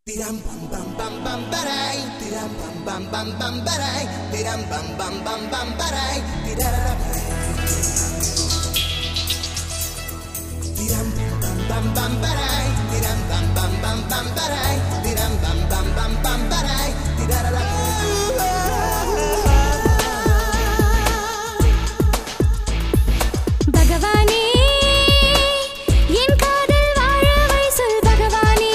Tiram bam bam bam bam barai, tiram bam bam bam bam barai, tiram bam bam bam bam barai, tirararai. Tiram bam bam bam barai, tiram bam bam bam bam barai, tiram bam bam bam bam barai, tirararai. Bhagavane en kaadal vaazhavai sol Bhagavane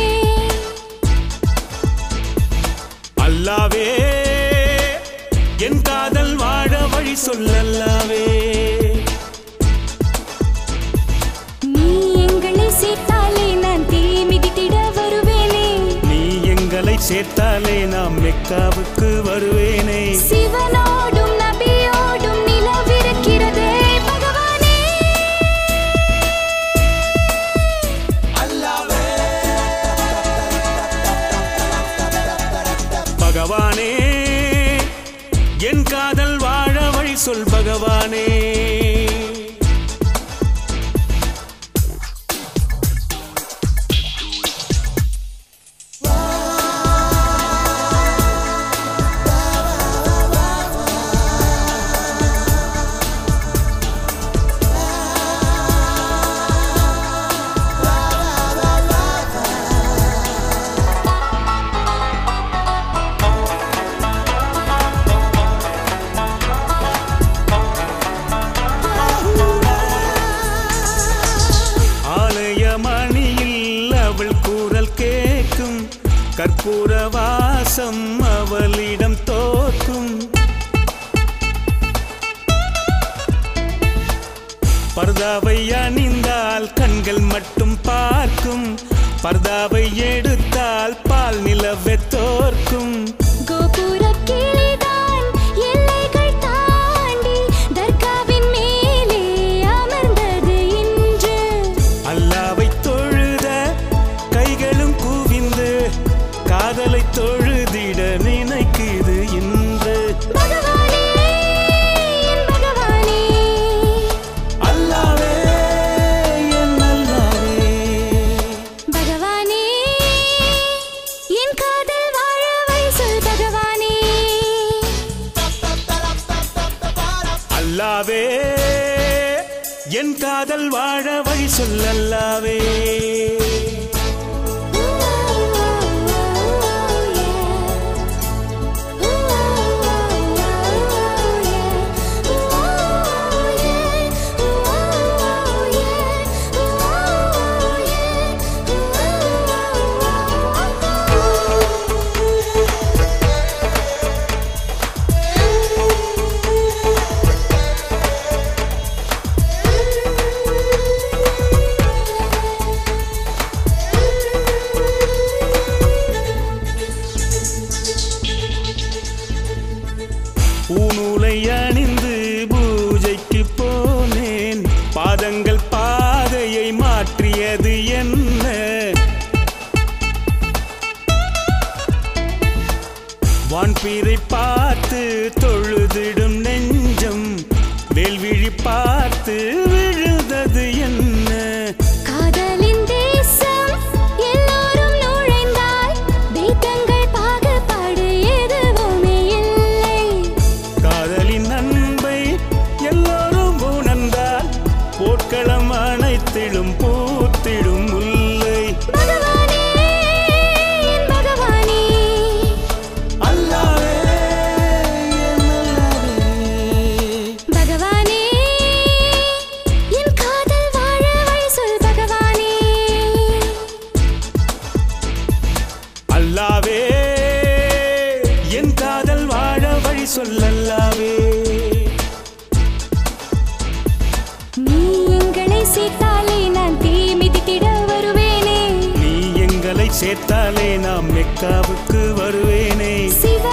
Allave en kaadal vaazhavai sol Allave Nee engalai seethale naan thee midithida varuvene Nee engalai seethale naan Mekkavukku varuvene Sivanodum nabiyodum nilavirukkirathe Bhagavane Allave Bhagavane en kaadal vaazhavai sol Bhagavane கற்பூர வாசம் அவளிடம் தோற்கும் பர்தாவை அணிந்தால் கண்கள் மட்டும் பார்க்கும் பர்தாவை எடுத்தால் பால் நிலவே தோற்கும் கோபுரக் கிளிதான் எல்லைகள் தாண்டி தர்காவின் மேலே அமர்ந்தது இன்று அல்லாவை தொழுத கைகளும் குவிந்து காதலை தொழுதிட நினைக்குது இன்று பகவானே என் பகவானே அல்லாவே என் அல்லாவே பகவானே என் காதல் வாழவை சொல் பகவானே அல்லாவே என் காதல் வாழ வழி சொல் அல்லாவே பூநூலை அணிந்து பூஜைக்கு போனேன் பாதங்கள் பாதையை மாற்றியது என்ன வான்பீரை பார்த்து தொழுதிடும் நெஞ்சம் வேல்விழி பார்த்து விழுந்தது என்ன காதலின் தேசம் எல்லோரும் நுழைந்தால் தெய்வங்கள் பாகுபாடு எதுவுமே இல்லை காதலின் அன்பை எல்லோரும் உணர்ந்தால் போர்க்களம் அனைத்திலும் பூத்திடும் முல்லை பகவானே என் பகவானே அல்லாவே என் அல்லாவே பகவானே என் காதல் வாழவை சொல் பகவானே அல்லாவே என் காதல் வாழ வழி சொல் அல்லாவே நீ எங்களை சேர்த்தாலே நான் தீ மிதித்திட வருவேனே நீ எங்களை சேர்த்தாலே நாம் மெக்காவுக்கு வருவேனே சிவ